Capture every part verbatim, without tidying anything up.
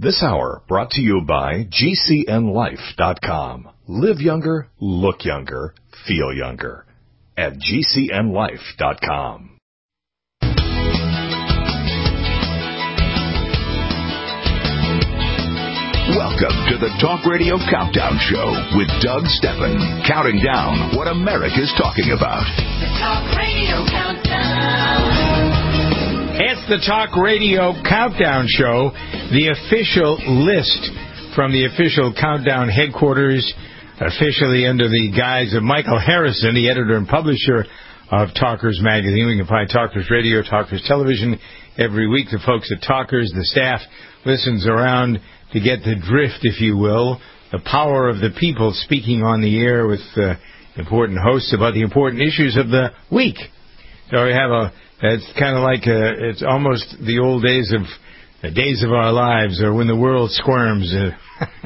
This hour brought to you by G C N life dot com. Live younger, look younger, feel younger at G C N life dot com. Welcome to the Talk Radio Countdown Show with Doug Steffen, counting down what America's talking about. The Talk Radio Countdown. It's the Talk Radio Countdown Show, the official list from the official Countdown headquarters, officially under the guise of Michael Harrison, the editor and publisher of Talkers Magazine. We can find Talkers Radio, Talkers Television every week. The folks at Talkers, the staff, listens around to get the drift, if you will, the power of the people speaking on the air with uh, important hosts about the important issues of the week. So we have a, it's kind of like a, it's almost the old days of, the days of our lives, or when the world squirms, uh,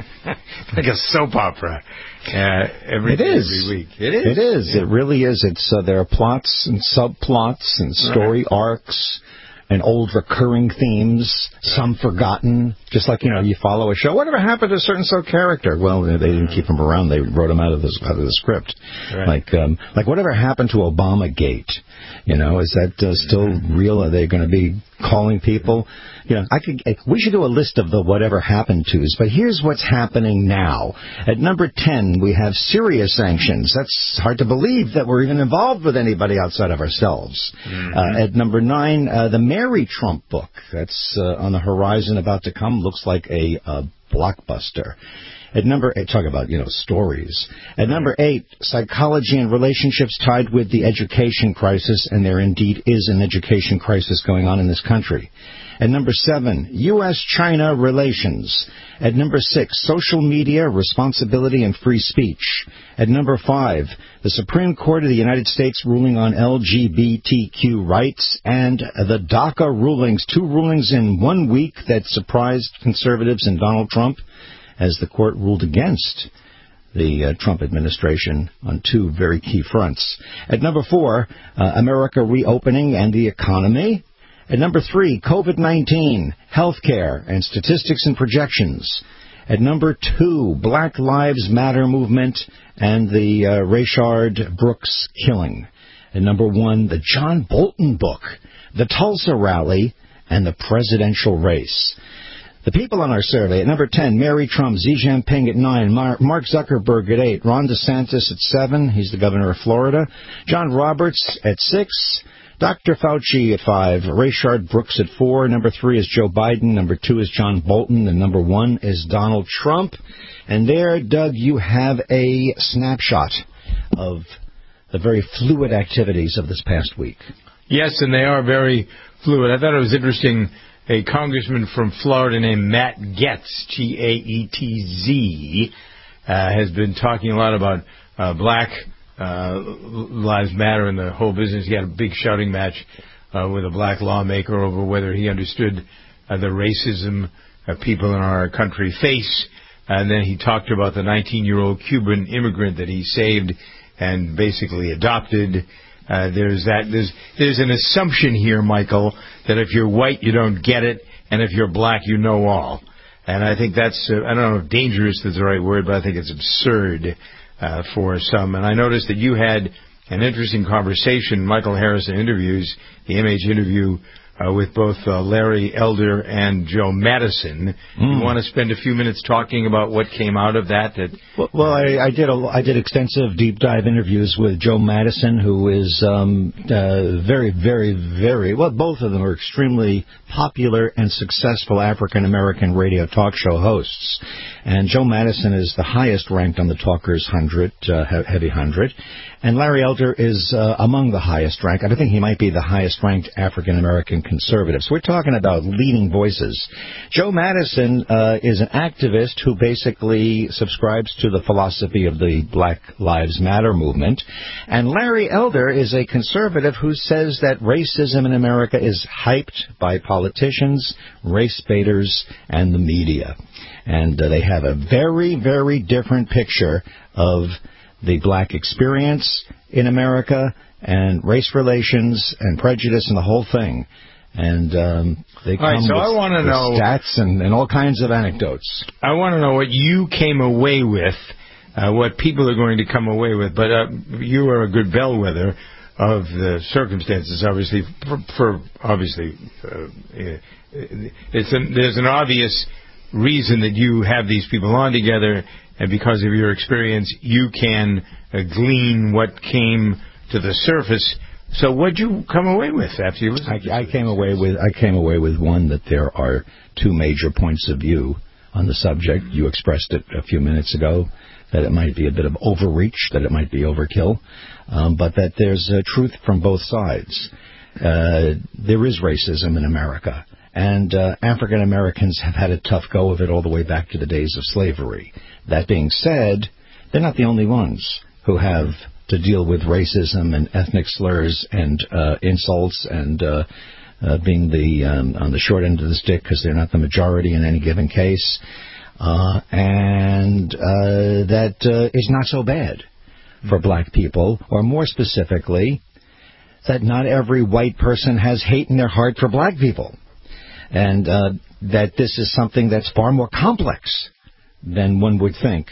like a soap opera. Uh, every, it is. every week. It is. It is. Yeah. It really is. It's uh, there are plots and subplots and story right. arcs and old recurring themes, right. some forgotten. Just like, you know, you follow a show. Whatever happened to a certain so character? Well, they didn't keep him around. They wrote him out of the, out of the script. Right. Like, um, like whatever happened to Obamagate? You know, is that uh, still real? Are they going to be calling people? You know, I could. We should do a list of the whatever happened to's. But here's what's happening now. At number ten, we have Syria sanctions. That's hard to believe that we're even involved with anybody outside of ourselves. Mm-hmm. Uh, at number nine, uh, the Mary Trump book. That's uh, on the horizon, about to come. Looks like a, a blockbuster. At number eight, talk about, you know, stories. At number eight, psychology and relationships tied with the education crisis, and there indeed is an education crisis going on in this country. At number seven, U S China relations. At number six, social media, responsibility, and free speech. At number five, the Supreme Court of the United States ruling on L G B T Q rights, and the DACA rulings, two rulings in one week that surprised conservatives and Donald Trump, as the court ruled against the uh, Trump administration on two very key fronts. At number four, uh, America reopening and the economy. At number three, COVID nineteen, healthcare, and statistics and projections. At number two, Black Lives Matter movement and the uh, Rayshard Brooks killing. At number one, the John Bolton book, the Tulsa rally, and the presidential race. The people on our survey: at number ten, Mary Trump, Xi Jinping at nine, Mark Zuckerberg at eight, Ron DeSantis at seven, he's the governor of Florida, John Roberts at six, Doctor Fauci at five, Rayshard Brooks at four, number three is Joe Biden, number two is John Bolton, and number one is Donald Trump. And there, Doug, you have a snapshot of the very fluid activities of this past week. Yes, and they are very fluid. I thought it was interesting. A congressman from Florida named Matt Gaetz, G A E T Z, uh, has been talking a lot about uh, Black uh, Lives Matter and the whole business. He had a big shouting match uh, with a black lawmaker over whether he understood uh, the racism uh, people in our country face. And then he talked about the nineteen-year-old Cuban immigrant that he saved and basically adopted. Uh, there's that. There's there's an assumption here, Michael, that if you're white, you don't get it, and if you're black, you know all. And I think that's, uh, I don't know if dangerous is the right word, but I think it's absurd uh, for some. And I noticed that you had an interesting conversation, Michael Harrison interviews, the M H interview, uh, with both uh, Larry Elder and Joe Madison. Mm. You want to spend a few minutes talking about what came out of that? that well, well I, I did a, I did extensive deep dive interviews with Joe Madison, who is um, uh, very, very, very, well, both of them are extremely popular and successful African-American radio talk show hosts. And Joe Madison is the highest ranked on the Talkers one hundred, uh, Heavy one hundred. And Larry Elder is uh, among the highest ranked. I think he might be the highest ranked African-American conservative. So we're talking about leading voices. Joe Madison uh, is an activist who basically subscribes to the philosophy of the Black Lives Matter movement. And Larry Elder is a conservative who says that racism in America is hyped by politicians, race baiters, and the media. And uh, they have a very, very different picture of the black experience in America and race relations and prejudice and the whole thing. And um, they come all right, so with, I want to with know stats and, and all kinds of anecdotes. I want to know what you came away with, uh, what people are going to come away with. But uh, you are a good bellwether of the circumstances, obviously. For, for obviously, uh, it's an, there's an obvious reason that you have these people on together, and because of your experience, you can uh, glean what came to the surface. So what'd you come away with after you listened? I, I came away with I came away with one, that there are two major points of view on the subject. You expressed it a few minutes ago, that it might be a bit of overreach, that it might be overkill, um, but that there's uh, truth from both sides. Uh, there is racism in America, and uh, African Americans have had a tough go of it all the way back to the days of slavery. That being said, they're not the only ones who have to deal with racism and ethnic slurs and uh, insults and uh, uh, being the um, on the short end of the stick because they're not the majority in any given case. Uh, and uh, that uh, is not so bad for black people, or more specifically, that not every white person has hate in their heart for black people, and uh, that this is something that's far more complex than one would think,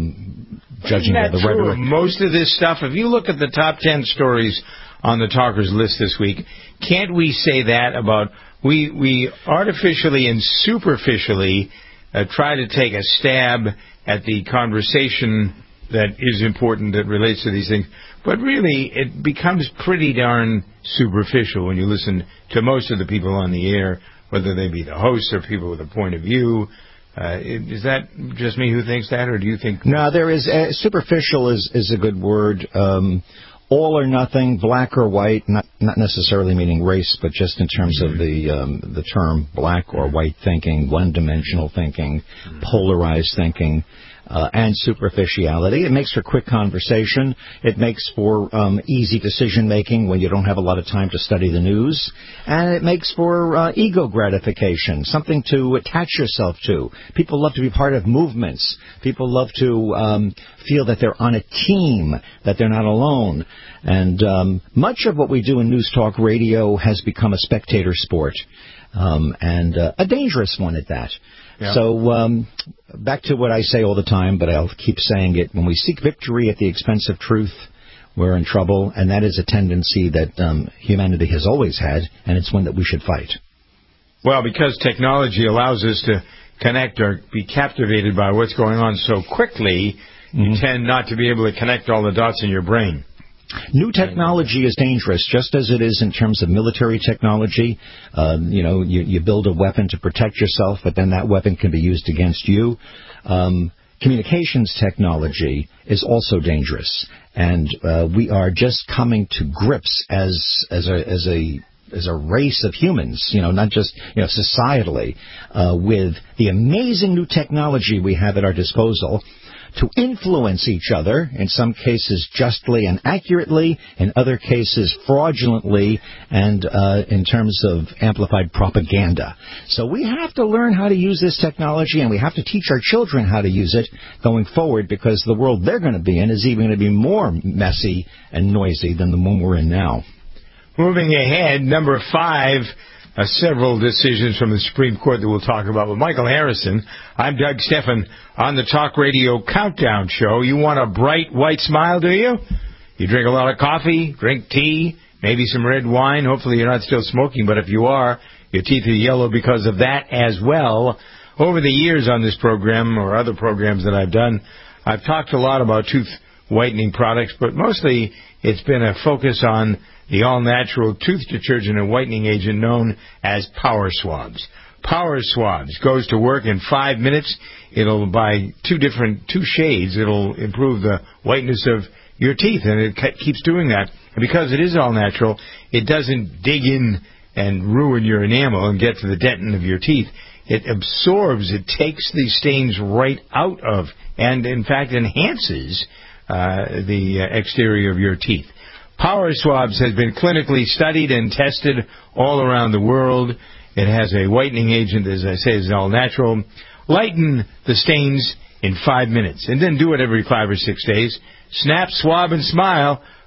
um, judging by the true? rhetoric. Most of this stuff, if you look at the top ten stories on the Talkers list this week, can't we say that about, we, we artificially and superficially uh, try to take a stab at the conversation that is important, that relates to these things, but really it becomes pretty darn superficial when you listen to most of the people on the air, whether they be the hosts or people with a point of view. Uh, is that just me who thinks that, or do you think... No, there is... Uh, superficial is, is a good word. Um, all or nothing, black or white, not not necessarily meaning race, but just in terms of the um, the term black or white thinking, one-dimensional thinking, polarized thinking, uh, and superficiality. It makes for quick conversation. It makes for um, easy decision-making when you don't have a lot of time to study the news. And it makes for uh, ego gratification, something to attach yourself to. People love to be part of movements. People love to um, feel that they're on a team, that they're not alone. And um, much of what we do in News Talk Radio has become a spectator sport, um, and uh, a dangerous one at that. Yeah. So um, back to what I say all the time, but I'll keep saying it. When we seek victory at the expense of truth, we're in trouble, and that is a tendency that um, humanity has always had, and it's one that we should fight. Well, because technology allows us to connect or be captivated by what's going on so quickly, mm-hmm. you tend not to be able to connect all the dots in your brain. New technology is dangerous, just as it is in terms of military technology. Um, you know, you, you build a weapon to protect yourself, but then that weapon can be used against you. Um, communications technology is also dangerous, and uh, we are just coming to grips as as a as a as a race of humans, you know, not just, you know, societally, uh, with the amazing new technology we have at our disposal to influence each other, in some cases justly and accurately, in other cases fraudulently, and uh, in terms of amplified propaganda. So we have to learn how to use this technology, and we have to teach our children how to use it going forward, because the world they're going to be in is even going to be more messy and noisy than the one we're in now. Moving ahead, number five, uh, several decisions from the Supreme Court that we'll talk about with Michael Harrison. I'm Doug Stephan on the Talk Radio Countdown Show. You want a bright white smile, do you? You drink a lot of coffee, drink tea, maybe some red wine. Hopefully you're not still smoking, but if you are, your teeth are yellow because of that as well. Over the years on this program, or other programs that I've done, I've talked a lot about tooth whitening products, but mostly it's been a focus on the all-natural tooth detergent and whitening agent known as Power Swabs. Power Swabs goes to work in five minutes. It'll, by two different, two shades, it'll improve the whiteness of your teeth, and it keeps doing that. And because it is all-natural, it doesn't dig in and ruin your enamel and get to the dentin of your teeth. It absorbs, it takes the stains right out of, and in fact enhances uh, the uh, exterior of your teeth. Power Swabs has been clinically studied and tested all around the world. It has a whitening agent, as I say, is all natural. Lighten the stains in five minutes, and then do it every five or six days. Snap, swab, and smile.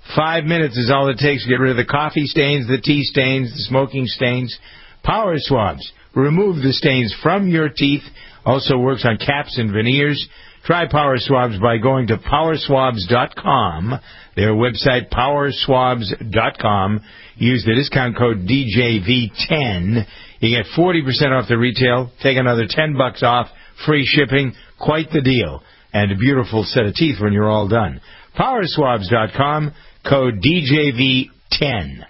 Five minutes is all it takes to get rid of the coffee stains, the tea stains, the smoking stains. Power Swabs. Remove the stains from your teeth. Also works on caps and veneers. Try Power Swabs by going to power swabs dot com. Their website, power swabs dot com. Use the discount code D J V ten. You get forty percent off the retail. Take another ten bucks off. Free shipping. Quite the deal. And a beautiful set of teeth when you're all done. power swabs dot com. Code D J V ten.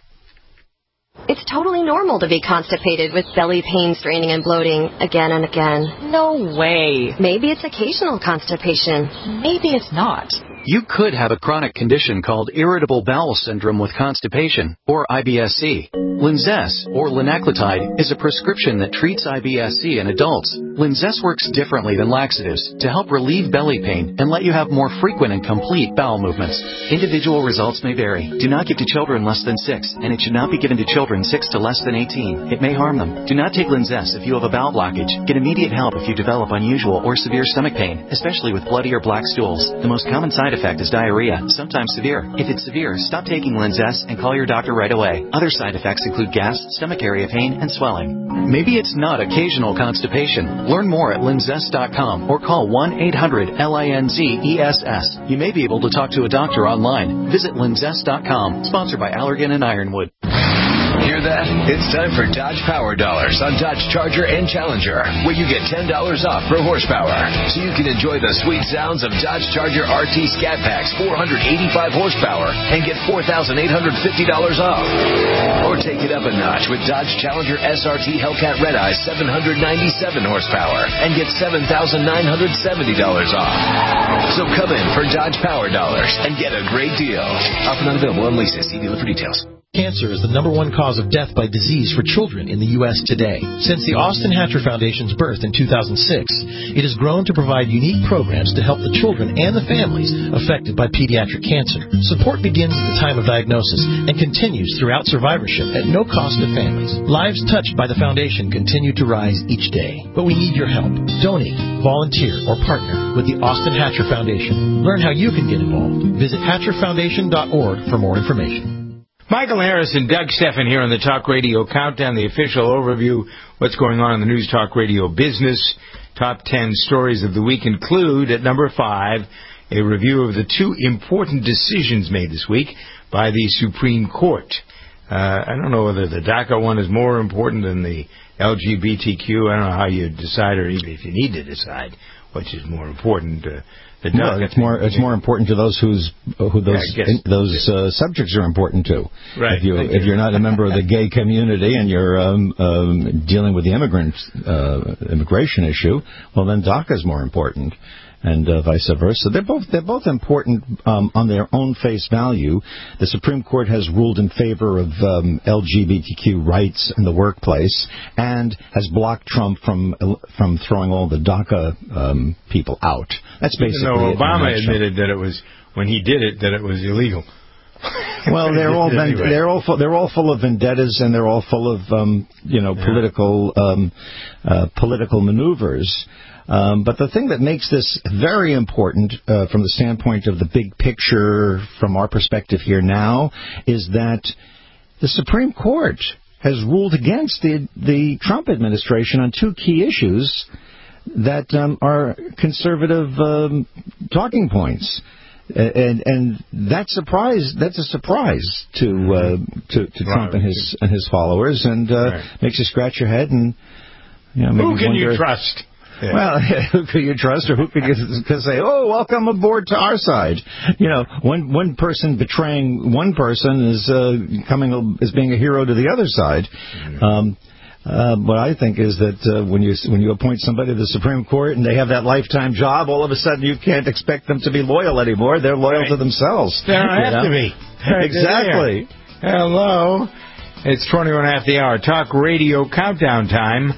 It's totally normal to be constipated with belly pain, straining, and bloating again and again. No way. Maybe it's occasional constipation. Maybe it's not. You could have a chronic condition called irritable bowel syndrome with constipation, or I B S C. Linzess, or linaclotide, is a prescription that treats I B S C in adults. Linzess works differently than laxatives to help relieve belly pain and let you have more frequent and complete bowel movements. Individual results may vary. Do not give to children less than six, and it should not be given to children six to less than eighteen. It may harm them. Do not take Linzess if you have a bowel blockage. Get immediate help if you develop unusual or severe stomach pain, especially with bloody or black stools. The most common side effect is diarrhea, sometimes severe. If it's severe, stop taking Linzess and call your doctor right away. Other side effects include gas, stomach area pain, and swelling. Maybe it's not occasional constipation. Learn more at linzess dot com or call one eight hundred L I N Z E S S. You may be able to talk to a doctor online. Visit linzess dot com. Sponsored by Allergan and Ironwood. Hear that? It's time for Dodge Power Dollars on Dodge Charger and Challenger, where you get ten dollars off per horsepower. So you can enjoy the sweet sounds of Dodge Charger R T Scat Packs four hundred eighty-five horsepower and get four thousand eight hundred fifty dollars off. Or take it up a notch with Dodge Challenger S R T Hellcat Red Eye seven hundred ninety-seven horsepower and get seven thousand nine hundred seventy dollars off. So come in for Dodge Power Dollars and get a great deal. Offer not available on leases. See dealer for details. Cancer is the number one cause of death by disease for children in the U S today. Since the Austin Hatcher Foundation's birth in two thousand six, it has grown to provide unique programs to help the children and the families affected by pediatric cancer. Support begins at the time of diagnosis and continues throughout survivorship at no cost to families. Lives touched by the foundation continue to rise each day, but we need your help. Donate, volunteer, or partner with the Austin Hatcher Foundation. Learn how you can get involved. Visit hatcher foundation dot org for more information. Michael Harris and Doug Stephan here on the Talk Radio Countdown, the official overview. What's going on in the News Talk Radio business. Top ten stories of the week include, at number five, a review of the two important decisions made this week by the Supreme Court. Uh, I don't know whether the DACA one is more important than the L G B T Q. I don't know how you decide, or even if you need to decide which is more important. Uh, The no, it's more it's more important to those whose who those yeah, in, those uh, subjects are important to. Right. If you Thank if you. you're not a member of the gay community and you're um, um, dealing with the immigrant uh, immigration issue, well then DACA is more important, and uh, vice versa. They're both they're both important um, on their own face value. The Supreme Court has ruled in favor of um, L G B T Q rights in the workplace and has blocked Trump from from throwing all the DACA um, people out. That's basically Even though it in a Obama nutshell. admitted that it was, when he did it, that it was illegal. Well, they're all vend- Anyway. they're all fu- they're all full of vendettas, and they're all full of um, you know Yeah. political um, uh, political maneuvers. Um, but the thing that makes this very important uh, from the standpoint of the big picture, from our perspective here now, is that the Supreme Court has ruled against the the Trump administration on two key issues that um, are conservative um, talking points. And and that surprise that's a surprise to uh, to, to Trump and his and his followers, and uh, Right. makes you scratch your head and you know, maybe Who can wonder, you trust? Yeah. Well, who can you trust, or who can you can say, "Oh, welcome aboard to our side"? You know, one one person betraying one person is uh, coming is being a hero to the other side. Mm-hmm. Um, Uh, what I think is that uh, when you when you appoint somebody to the Supreme Court and they have that lifetime job, all of a sudden you can't expect them to be loyal anymore. They're loyal Right. to themselves. They don't you have know? to be. Right Exactly. there. Hello. It's twenty-one after the hour. Talk Radio Countdown time.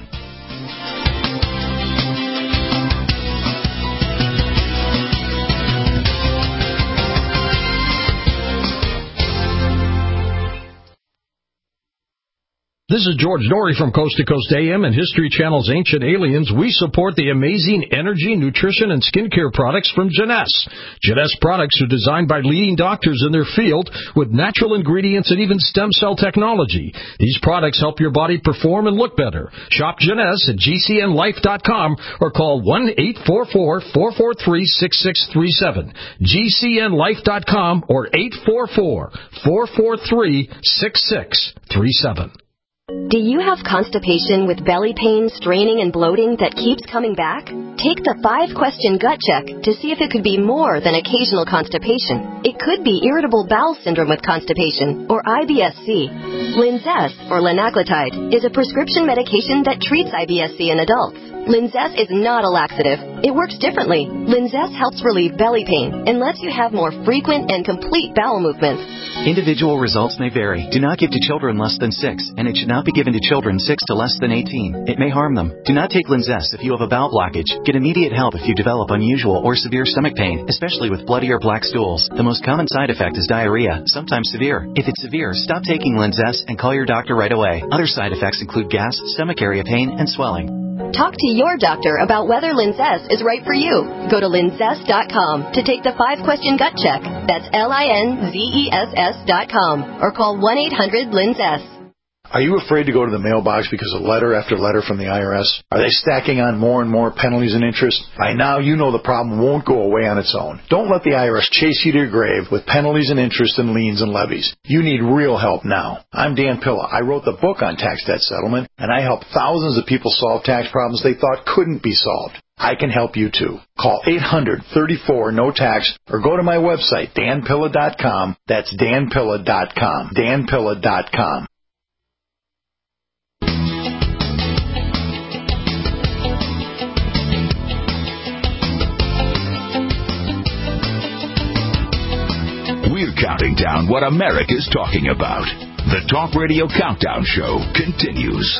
This is George Norrie from Coast to Coast A M and History Channel's Ancient Aliens. We support the amazing energy, nutrition, and skincare products from Jeunesse. Jeunesse products are designed by leading doctors in their field with natural ingredients and even stem cell technology. These products help your body perform and look better. Shop Jeunesse at G C N life dot com or call one eight four four, four four three, six six three seven. G C N life dot com or eight four four, four four three, six six three seven. Do you have constipation with belly pain, straining, and bloating that keeps coming back? Take the five-question gut check to see if it could be more than occasional constipation. It could be irritable bowel syndrome with constipation, or I B S C. Linzess, or linaclotide, is a prescription medication that treats I B S C in adults. Linzess is not a laxative. It works differently. Linzess helps relieve belly pain and lets you have more frequent and complete bowel movements. Individual results may vary. Do not give to children less than six, and it should not be given to children six to less than eighteen. It may harm them. Do not take Linzess if you have a bowel blockage. Get immediate help if you develop unusual or severe stomach pain, especially with bloody or black stools. The most common side effect is diarrhea, sometimes severe. If it's severe, stop taking Linzess and call your doctor right away. Other side effects include gas, stomach area pain, and swelling. Talk to your doctor about whether Linzess is right for you. Go to linzess dot com to take the five-question gut check. That's L I N Z E S S dot com or call one eight hundred linzess. Are you afraid to go to the mailbox because of letter after letter from the I R S? Are they stacking on more and more penalties and interest? By now, you know the problem won't go away on its own. Don't let the I R S chase you to your grave with penalties and interest and liens and levies. You need real help now. I'm Dan Pilla. I wrote the book on tax debt settlement, and I help thousands of people solve tax problems they thought couldn't be solved. I can help you too. Call eight hundred, thirty-four, no tax or go to my website, dan pilla dot com. That's dan pilla dot com. dan pilla dot com. We're counting down what America's talking about. The Talk Radio Countdown Show continues.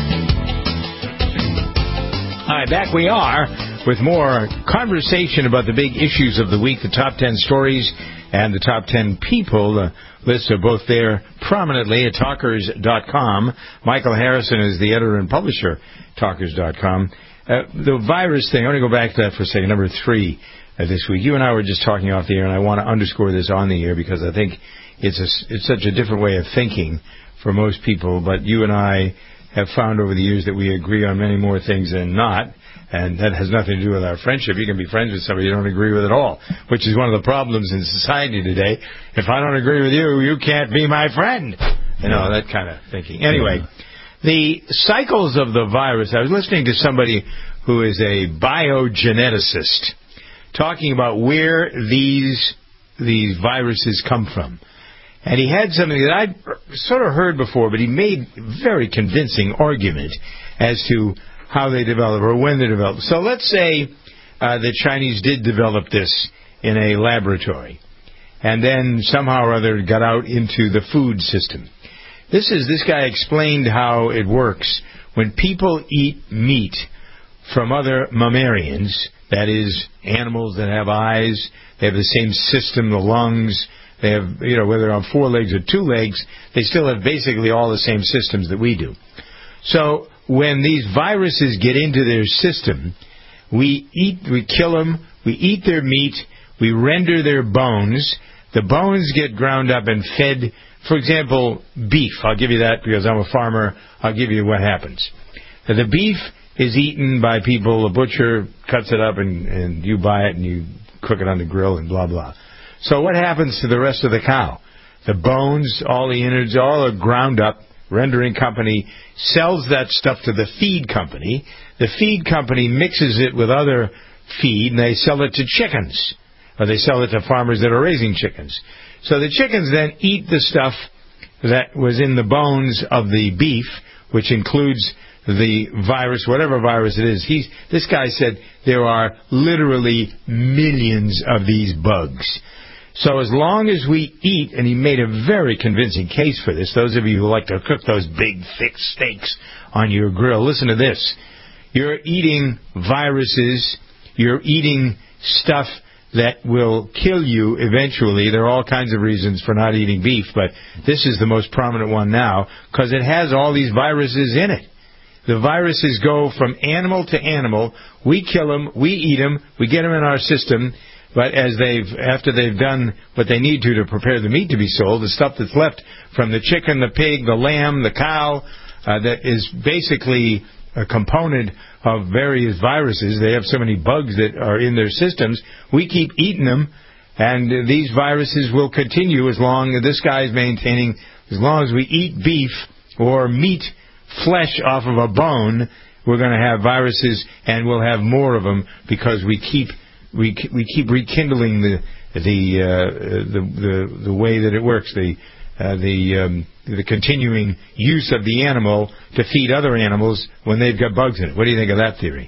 Hi, back we are with more conversation about the big issues of the week, the top ten stories and the top ten people. The lists are both there prominently at talkers dot com. Michael Harrison is the editor and publisher, talkers dot com. Uh, the virus thing, I want to go back to that for a second, number three uh, this week. You and I were just talking off the air, and I want to underscore this on the air because I think it's, a, it's such a different way of thinking for most people, but you and I have found over the years that we agree on many more things than not, and that has nothing to do with our friendship. You can be friends with somebody you don't agree with at all, which is one of the problems in society today. If I don't agree with you, you can't be my friend. You know, that kind of thinking. Anyway, the cycles of the virus, I was listening to somebody who is a biogeneticist talking about where these these viruses come from. And he had something that I'd sort of heard before, but he made a very convincing argument as to how they develop or when they develop. So let's say uh, the Chinese did develop this in a laboratory, and then somehow or other got out into the food system. This is this guy explained how it works when people eat meat from other mammarians, that is, animals that have eyes, they have the same system, the lungs. They have, you know, whether they're on four legs or two legs, they still have basically all the same systems that we do. So when these viruses get into their system, we eat, we kill them, we eat their meat, we render their bones. The bones get ground up and fed, for example, beef. I'll give you that because I'm a farmer. I'll give you what happens. The beef is eaten by people. A butcher cuts it up and, and you buy it and you cook it on the grill and blah, blah. So what happens to the rest of the cow? The bones, all the innards, all are ground up. Rendering company sells that stuff to the feed company. The feed company mixes it with other feed, and they sell it to chickens. Or they sell it to farmers that are raising chickens. So the chickens then eat the stuff that was in the bones of the beef, which includes the virus, whatever virus it is. He's, this guy said there are literally millions of these bugs. So as long as we eat, and he made a very convincing case for this, those of you who like to cook those big, thick steaks on your grill, listen to this. You're eating viruses, you're eating stuff that will kill you eventually. There are all kinds of reasons for not eating beef, but this is the most prominent one now because it has all these viruses in it. The viruses go from animal to animal. We kill them, we eat them, we get them in our system, but as they've after they've done what they need to to prepare the meat to be sold, the stuff that's left from the chicken, the pig, the lamb, the cow, uh, that is basically a component of various viruses. They have so many bugs that are in their systems. We keep eating them, and these viruses will continue as long as this guy is maintaining, as long as we eat beef or meat, flesh off of a bone, we're going to have viruses, and we'll have more of them because we keep we we keep rekindling the the uh, the, the the way that it works, the uh, the um, the continuing use of the animal to feed other animals when they've got bugs in it. What do you think of that theory?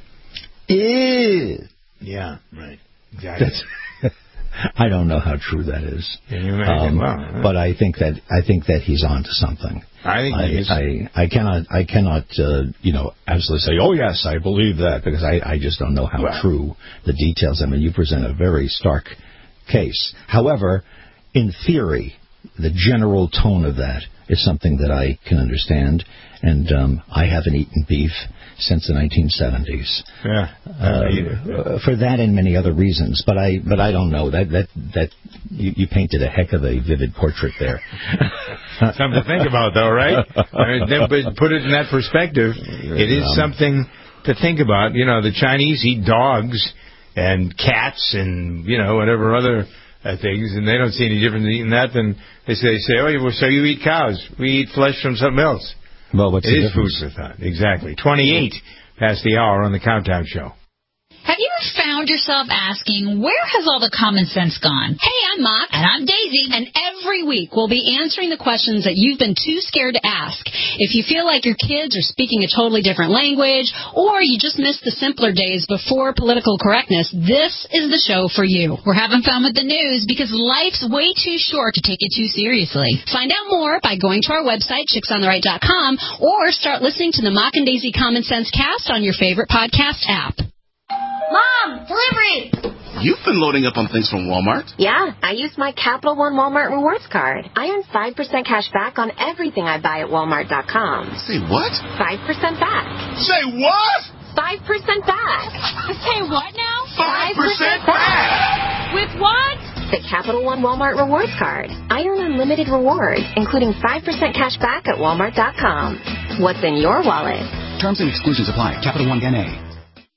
Ew. Yeah, right. Exactly. That's I don't know how true that is. Can you imagine? Um, wow. But I think that I think that he's on to something. I think he is. I, I cannot I cannot uh, you know absolutely say, oh yes, I believe that, because I, I just don't know how wow. true the details. I mean, you present a very stark case. However, in theory, the general tone of that is something that I can understand, and um, I haven't eaten beef since the nineteen seventies. Yeah, uh, for that and many other reasons. But I, but I don't know that that that you, you painted a heck of a vivid portrait there. Something to think about, though, right? I mean, put it in that perspective. It is something to think about. You know, the Chinese eat dogs and cats and you know whatever other uh, things, and they don't see any difference in eating that than they say. They say, oh, well, so you eat cows? We eat flesh from something else. Well, what's it the is difference? food for thought. Exactly. twenty-eight past the hour on the Countdown Show. Have you ever found yourself asking, where has all the common sense gone? Hey, I'm Mock. And I'm Daisy. And every week we'll be answering the questions that you've been too scared to ask. If you feel like your kids are speaking a totally different language, or you just missed the simpler days before political correctness, this is the show for you. We're having fun with the news because life's way too short to take it too seriously. Find out more by going to our website, chicks on the right dot com, or start listening to the Mock and Daisy Common Sense Cast on your favorite podcast app. Mom, delivery! You've been loading up on things from Walmart. Yeah, I used my Capital One Walmart Rewards card. I earn five percent cash back on everything I buy at Walmart dot com. Say what? five percent back. Say what? five percent back. Say what now? five percent back! With what? The Capital One Walmart Rewards card. I earn unlimited rewards, including five percent cash back at Walmart dot com. What's in your wallet? Terms and exclusions apply. Capital One N A.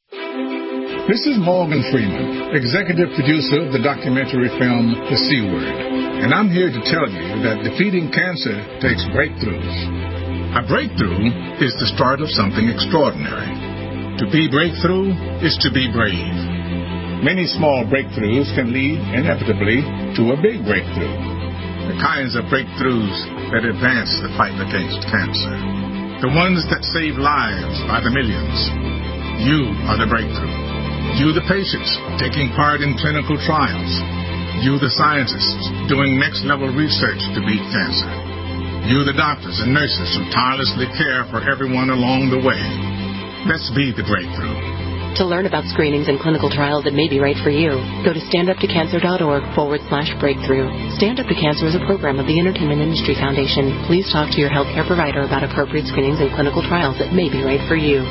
This is Morgan Freeman, executive producer of the documentary film The C Word, and I'm here to tell you that defeating cancer takes breakthroughs. A breakthrough is the start of something extraordinary. To be breakthrough is to be brave. Many small breakthroughs can lead inevitably to a big breakthrough. The kinds of breakthroughs that advance the fight against cancer. The ones that save lives by the millions. You are the breakthrough. You, the patients, taking part in clinical trials. You, the scientists, doing next-level research to beat cancer. You, the doctors and nurses who tirelessly care for everyone along the way. Let's be the breakthrough. To learn about screenings and clinical trials that may be right for you, go to standuptocancer.org forward slash breakthrough. Stand Up to Cancer is a program of the Entertainment Industry Foundation. Please talk to your healthcare provider about appropriate screenings and clinical trials that may be right for you.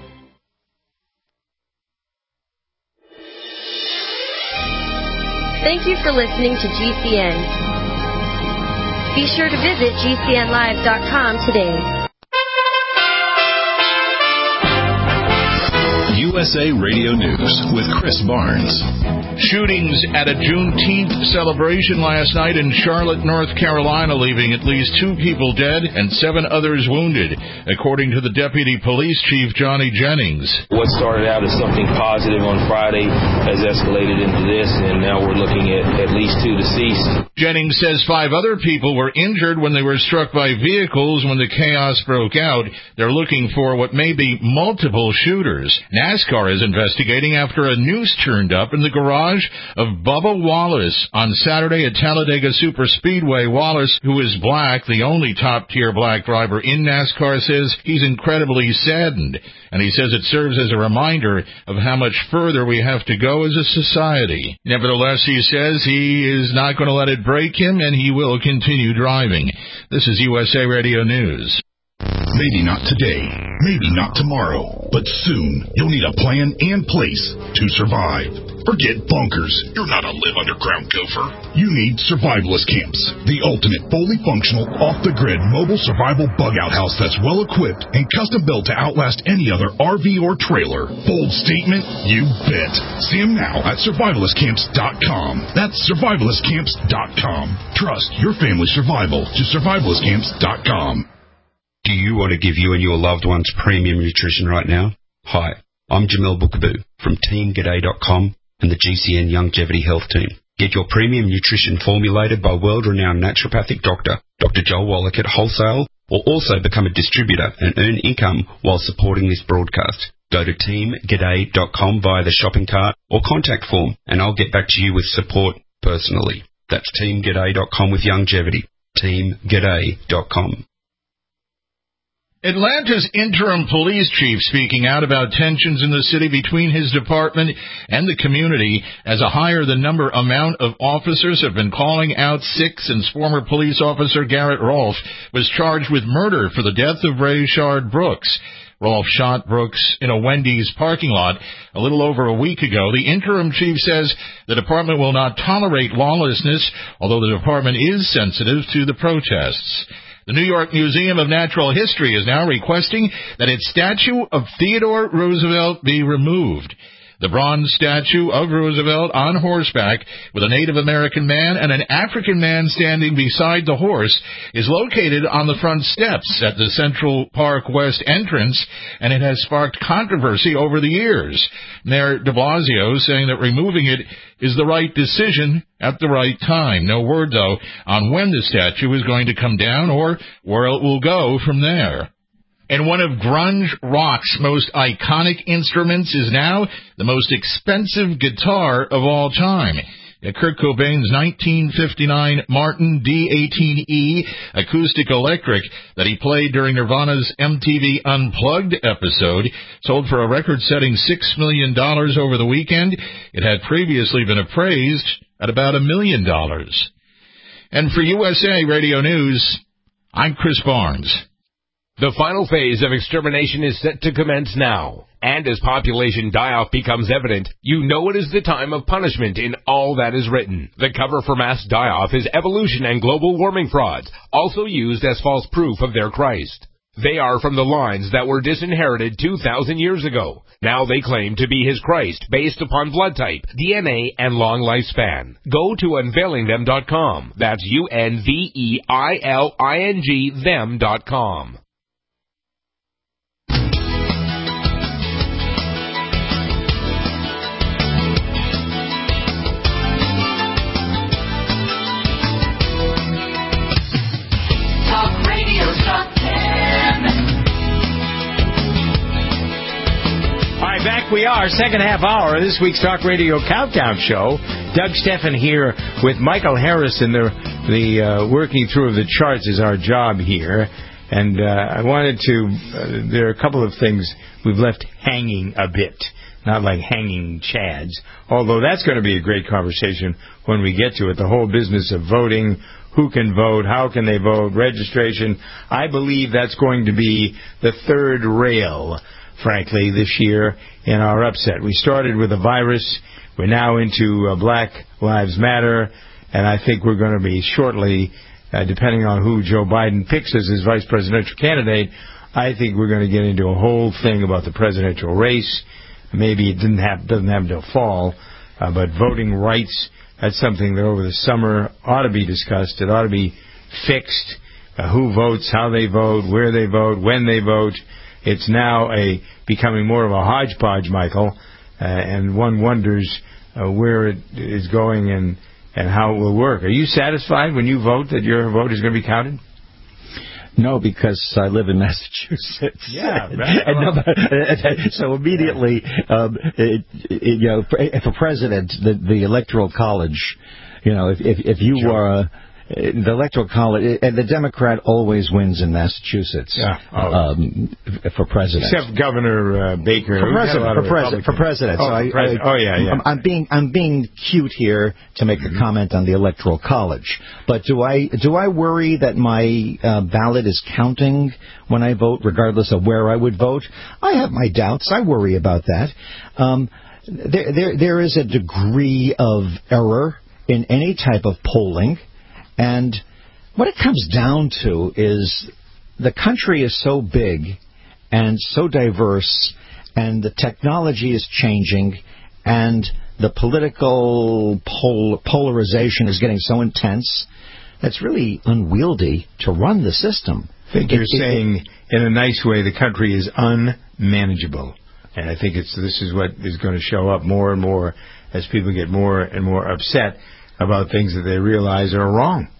Thank you for listening to G C N. Be sure to visit G C N live dot com today. U S A Radio News with Chris Barnes. Shootings at a Juneteenth celebration last night in Charlotte, North Carolina, leaving at least two people dead and seven others wounded, according to the Deputy Police Chief Johnny Jennings. What started out as something positive on Friday has escalated into this, and now we're looking at at least two deceased. Jennings says five other people were injured when they were struck by vehicles when the chaos broke out. They're looking for what may be multiple shooters. Now NASCAR is investigating after a noose turned up in the garage of Bubba Wallace on Saturday at Talladega Superspeedway. Wallace, who is black, the only top-tier black driver in NASCAR, says he's incredibly saddened, and he says it serves as a reminder of how much further we have to go as a society. Nevertheless, he says he is not going to let it break him, and he will continue driving. This is U S A Radio News. Maybe not today, maybe not tomorrow, but soon you'll need a plan and place to survive. Forget bunkers. You're not a live underground gopher. You need survivalist camps, the ultimate fully functional, off-the-grid mobile survival bug-out house that's well-equipped and custom-built to outlast any other R V or trailer. Bold statement? You bet. See them now at survivalist camps dot com. That's survivalist camps dot com. Trust your family's survival to survivalist camps dot com. Do you want to give you and your loved ones premium nutrition right now? Hi, I'm Jamel Bookaboo from team g'day dot com and the G C N Longevity Health Team. Get your premium nutrition formulated by world-renowned naturopathic doctor, Doctor Joel Wallach at wholesale, or also become a distributor and earn income while supporting this broadcast. Go to team g'day dot com via the shopping cart or contact form, and I'll get back to you with support personally. That's team g'day dot com with longevity. team g'day dot com. Atlanta's interim police chief speaking out about tensions in the city between his department and the community as a higher-than-number amount of officers have been calling out sick since former police officer Garrett Rolfe was charged with murder for the death of Rayshard Brooks. Rolfe shot Brooks in a Wendy's parking lot a little over a week ago. The interim chief says the department will not tolerate lawlessness, although the department is sensitive to the protests. The New York Museum of Natural History is now requesting that its statue of Theodore Roosevelt be removed. The bronze statue of Roosevelt on horseback with a Native American man and an African man standing beside the horse is located on the front steps at the Central Park West entrance, and it has sparked controversy over the years. Mayor de Blasio saying that removing it is the right decision at the right time. No word, though, on when the statue is going to come down or where it will go from there. And one of grunge rock's most iconic instruments is now the most expensive guitar of all time. Kurt Cobain's nineteen fifty-nine Martin D eighteen E acoustic electric that he played during Nirvana's M T V Unplugged episode sold for a record-setting six million dollars over the weekend. It had previously been appraised at about a million dollars. And for U S A Radio News, I'm Chris Barnes. The final phase of extermination is set to commence now. And as population die-off becomes evident, you know it is the time of punishment in all that is written. The cover for mass die-off is evolution and global warming frauds, also used as false proof of their Christ. They are from the lines that were disinherited two thousand years ago. Now they claim to be his Christ based upon blood type, D N A, and long lifespan. Go to unveiling them dot com. That's U N V E I L I N G them dot com. Back we are, second half hour of this week's Talk Radio Countdown Show. Doug Steffen here with Michael Harrison. The, the uh, working through of the charts is our job here. And uh, I wanted to, uh, there are a couple of things we've left hanging a bit. Not like hanging chads. Although that's going to be a great conversation when we get to it. The whole business of voting, who can vote, how can they vote, registration. I believe that's going to be the third rail, frankly, this year in our upset. We started with a virus. We're now into uh, Black Lives Matter, and I think we're going to be shortly, uh, depending on who Joe Biden picks as his vice presidential candidate, I think we're going to get into a whole thing about the presidential race. Maybe it didn't have, doesn't have to fall, uh, but voting rights, that's something that over the summer ought to be discussed. It ought to be fixed. Uh, who votes, how they vote, where they vote, when they vote. It's now a becoming more of a hodgepodge, Michael, uh, and one wonders uh, where it is going and, and how it will work. Are you satisfied when you vote that your vote is going to be counted? No, because I live in Massachusetts. Yeah, and right. no, so immediately, um, it, it, you know, for, for president, the, the Electoral College, you know, if if, if you Sure. are a the Electoral College, and the Democrat always wins in Massachusetts. Yeah. Oh. Um, for president, Except Governor uh, Baker. for president, for president, for president. Oh, so I, president. I, oh yeah, yeah. I'm, I'm being I'm being cute here to make Mm-hmm. a comment on the Electoral College. But do I do I worry that my uh, ballot is counting when I vote, regardless of where I would vote? I have my doubts. I worry about that. Um, there there there is a degree of error in any type of polling. And what it comes down to is the country is so big and so diverse, and the technology is changing, and the political pol- polarization is getting so intense, it's really unwieldy to run the system. I think you're it, saying, it, in a nice way, the country is unmanageable. And I think it's this is what is going to show up more and more as people get more and more upset about things that they realize are wrong.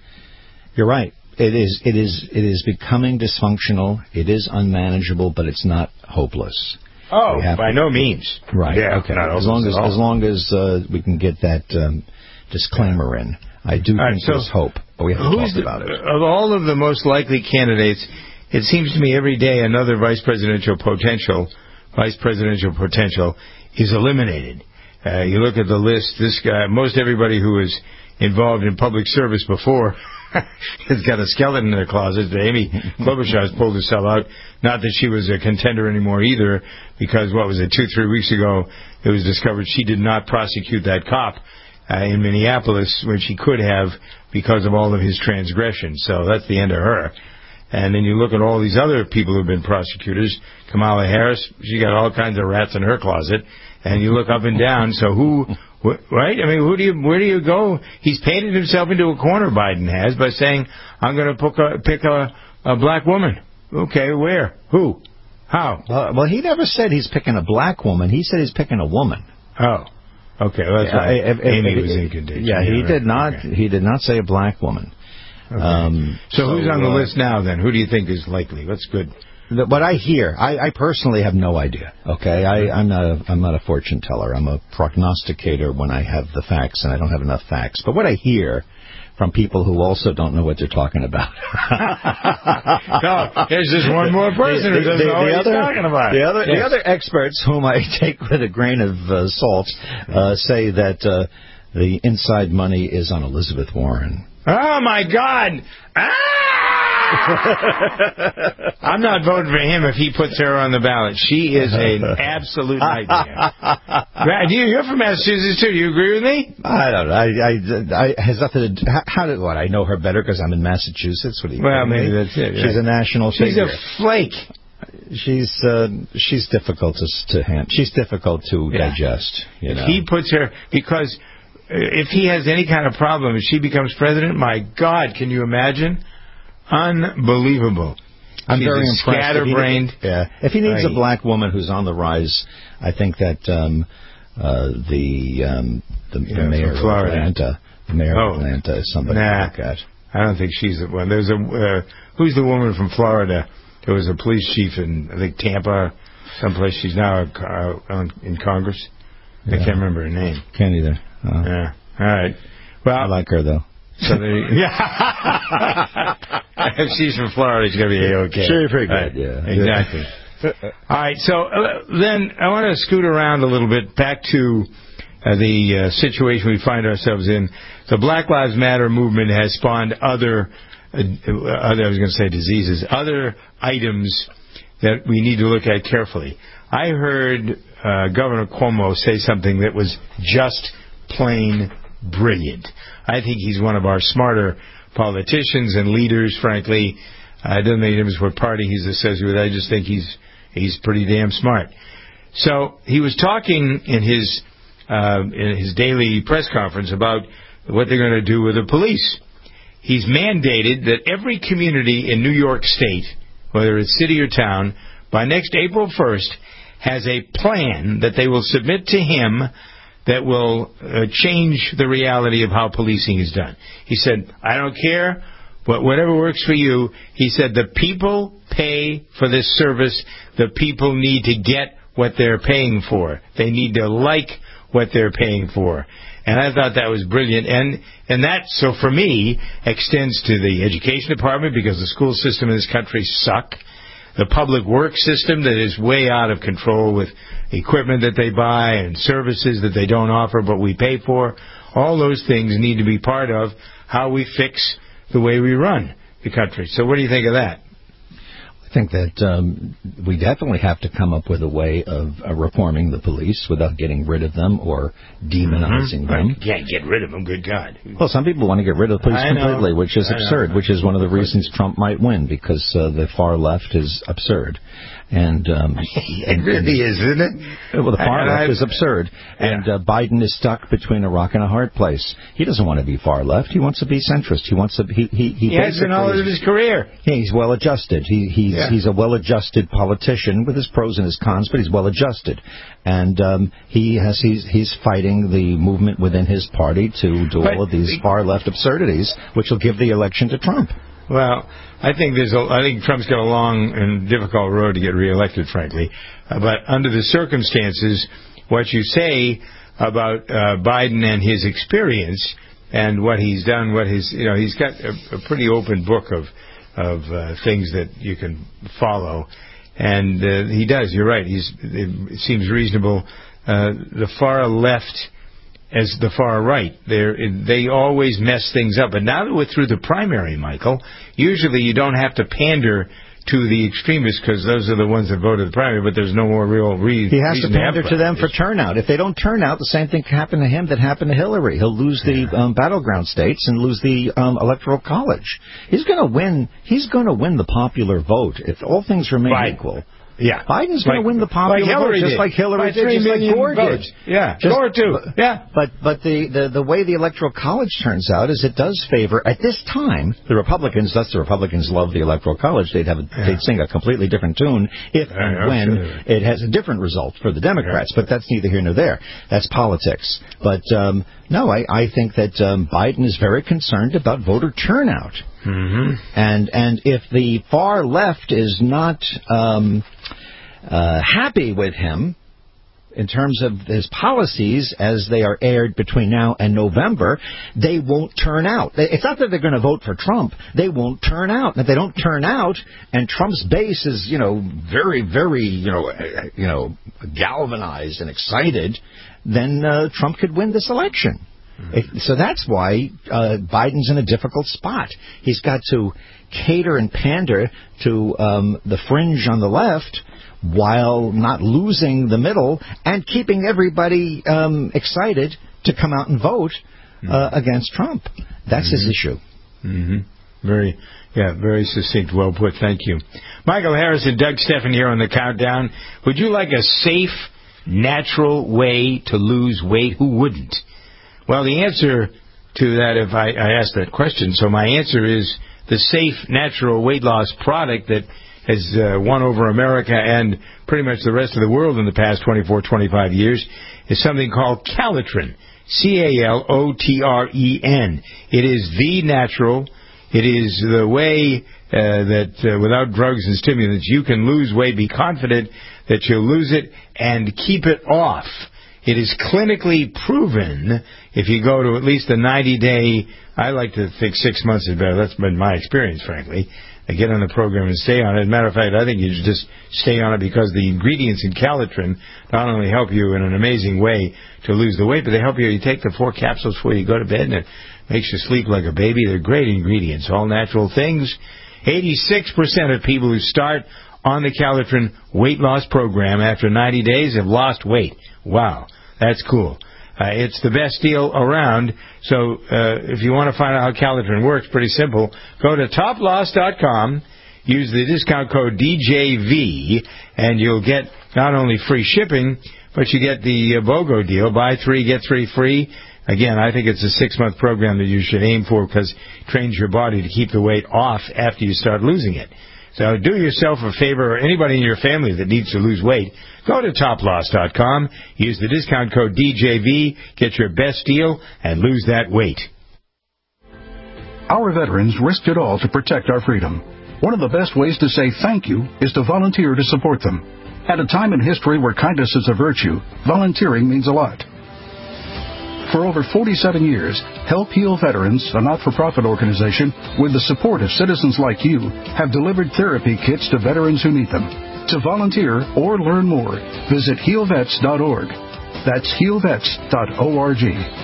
You're right. It is. It is. It is becoming dysfunctional. It is unmanageable, but it's not hopeless. Oh, by no means. Right. Yeah, okay. not as long as as as long as uh, we can get that um, disclaimer in, I do all think right, so there's hope. But we haven't talked the, about it. Of all of the most likely candidates, it seems to me every day another vice presidential potential, vice presidential potential, is eliminated. Uh, you look at the list. This guy, most everybody who was involved in public service before has got a skeleton in their closet. Amy Klobuchar has pulled herself out. Not that she was a contender anymore either, because what was it, two, three weeks ago, it was discovered she did not prosecute that cop uh, in Minneapolis when she could have because of all of his transgressions. So that's the end of her. And then you look at all these other people who have been prosecutors. Kamala Harris, she got all kinds of rats in her closet. And you look up and down. So who, wh- right? I mean, who do you, where do you go? He's painted himself into a corner, Biden has, by saying, I'm going to pick a, pick a, a black woman. Okay, where? Who? How? Uh, well, he never said he's picking a black woman. He said he's picking a woman. Oh. Okay, well, that's yeah, why if, if, Amy if, was in contention. Yeah, he right. did not. Okay. He did not say a black woman. Okay. Um, so, so who's on the uh, list now, then? Who do you think is likely? What's good? What I hear, I, I personally have no idea. Okay, I, I'm not a I'm not a fortune teller. I'm a prognosticator when I have the facts, and I don't have enough facts. But what I hear from people who also don't know what they're talking about. No, there's just one more person the, who doesn't the, know the what other, he's talking about. The other, yes. the other experts, whom I take with a grain of uh, salt, uh, say that uh, the inside money is on Elizabeth Warren. Oh, my God. Ah! I'm not voting for him if he puts her on the ballot. She is an absolute nightmare. Do you, you're from Massachusetts, too. Do you agree with me? I don't know. I, I, I has nothing to do. How, how did what? I know her better because I'm in Massachusetts. What do you Well, maybe me? that's it. She's right. a national She's figure. a flake. She's uh, she's difficult to to hand. She's difficult to Yeah. digest. You if know? he puts her, because if he has any kind of problem and she becomes president, my God, can you imagine? Unbelievable. I'm She's very a impressed. Scatterbrained. If he, yeah. If he needs Right. a black woman who's on the rise, I think that um, uh, the um, the, Yeah, the mayor from of Florida. Atlanta, the mayor Oh. of Atlanta, is somebody Nah. to look at. I don't think she's the one. There's a uh, who's the woman from Florida? There was a police chief in I think Tampa, someplace. She's now uh, in Congress. Yeah. I can't remember her name. Can't either. Uh, Yeah. All right. Well, I like her though. So there you, yeah. If she's from Florida, she's gonna be A-okay. She's pretty good. Right. Yeah. Exactly. All right. So uh, then I want to scoot around a little bit back to uh, the uh, situation we find ourselves in. The Black Lives Matter movement has spawned other, uh, other I was going to say diseases, other items that we need to look at carefully. I heard uh, Governor Cuomo say something that was just plain brilliant. I think he's one of our smarter politicians and leaders, frankly. Uh, it doesn't make any difference what party he's associated with. I just think he's he's pretty damn smart. So he was talking in his uh, in his daily press conference about what they're going to do with the police. He's mandated that every community in New York State, whether it's city or town, by next April first, has a plan that they will submit to him that will uh, change the reality of how policing is done. He said, I don't care But whatever works for you, he said the people pay for this service. The people need to get what they're paying for. They need to like what they're paying for. And I thought that was brilliant. And and that, so for me, extends to the education department because the school system in this country suck. The public works system that is way out of control with equipment that they buy and services that they don't offer but we pay for. All those things need to be part of how we fix the way we run the country. So what do you think of that? I think that um, we definitely have to come up with a way of uh, reforming the police without getting rid of them or demonizing mm-hmm. them. Right. Can't get rid of them, good God. Well, some people want to get rid of the police I completely, know. which is I absurd, know. which is one of the reasons Trump might win, because uh, the far left is absurd. And um, it really is, isn't it? Well, the far and left I, is absurd, yeah. and uh, Biden is stuck between a rock and a hard place. He doesn't want to be far left. He wants to be centrist. He wants to. He he he, he has been all of his career. Yeah, he's well adjusted. He he's yeah. he's a well adjusted politician with his pros and his cons, but he's well adjusted, and um, he has he's he's fighting the movement within his party to do but, all of these far left absurdities, which will give the election to Trump. Well, I think there's a, I think Trump's got a long and difficult road to get reelected, frankly. Uh, but under the circumstances, what you say about uh, Biden and his experience and what he's done, what his you know, he's got a, a pretty open book of of uh, things that you can follow, and uh, he does. You're right. He's it seems reasonable. Uh, the far left. As the far right, they they always mess things up. But now that we're through the primary, Michael, usually you don't have to pander to the extremists because those are the ones that voted the primary, but there's no more real reason. He has reason to to pander to them for turnout. If they don't turn out, the same thing can happen to him that happened to Hillary. He'll lose the um, battleground states and lose the um, electoral college. He's going to win. He's going to win the popular vote if all things remain right. equal. Yeah, Biden's going like, to win the popular like vote, did. just like Hillary By did, three just like million Gore votes. did. Yeah, just, Gore too. But, yeah, but but the, the the way the electoral college turns out is it does favor at this time the Republicans. Thus, the Republicans love the electoral college. They'd have a, yeah. they'd sing a completely different tune if and yeah, when absolutely. it has a different result for the Democrats. Yeah. But that's neither here nor there. That's politics. But um, no, I I think that um, Biden is very concerned about voter turnout. Mm-hmm. And and if the far left is not um, Uh, happy with him in terms of his policies as they are aired between now and November, they won't turn out. It's not that they're going to vote for Trump. They won't turn out. And if they don't turn out and Trump's base is, you know, very, very, you know, you know, galvanized and excited, then uh, Trump could win this election. Mm-hmm. So that's why uh, Biden's in a difficult spot. He's got to cater and pander to um, the fringe on the left while not losing the middle and keeping everybody um, excited to come out and vote uh, mm-hmm. against Trump. That's mm-hmm. his issue. Mm-hmm. Very, yeah, very succinct. Well put. Thank you. Michael Harris and Doug Steffen here on the Countdown. Would you like a safe, natural way to lose weight? Who wouldn't? Well, the answer to that, if I, I asked that question, so my answer is the safe, natural weight loss product that has uh, won over America and pretty much the rest of the world in the past twenty-four, twenty-five years is something called Calitrin. C A L O T R E N. It is the natural. It is the way uh, that uh, without drugs and stimulants you can lose weight, be confident that you'll lose it, and keep it off. It is clinically proven if you go to at least a ninety-day, I like to think six months is better. That's been my experience, frankly. I get on the program and stay on it. As a matter of fact, I think you should just stay on it because the ingredients in Calitrin not only help you in an amazing way to lose the weight, but they help you. You take the four capsules before you go to bed, and it makes you sleep like a baby. They're great ingredients, all natural things. eighty-six percent of people who start on the Calitrin weight loss program after ninety days have lost weight. Wow, that's cool. Uh, it's the best deal around. So uh, if you want to find out how Calitrin works, pretty simple. Go to top loss dot com, use the discount code D J V, and you'll get not only free shipping, but you get the uh, BOGO deal. Buy three, get three free. Again, I think it's a six-month program that you should aim for because it trains your body to keep the weight off after you start losing it. So do yourself a favor, or anybody in your family that needs to lose weight, go to top loss dot com, use the discount code D J V, get your best deal, and lose that weight. Our veterans risked it all to protect our freedom. One of the best ways to say thank you is to volunteer to support them. At a time in history where kindness is a virtue, volunteering means a lot. For over forty-seven years, Help Heal Veterans, a not-for-profit organization, with the support of citizens like you, have delivered therapy kits to veterans who need them. To volunteer or learn more, visit heal vets dot org. That's heal vets dot org.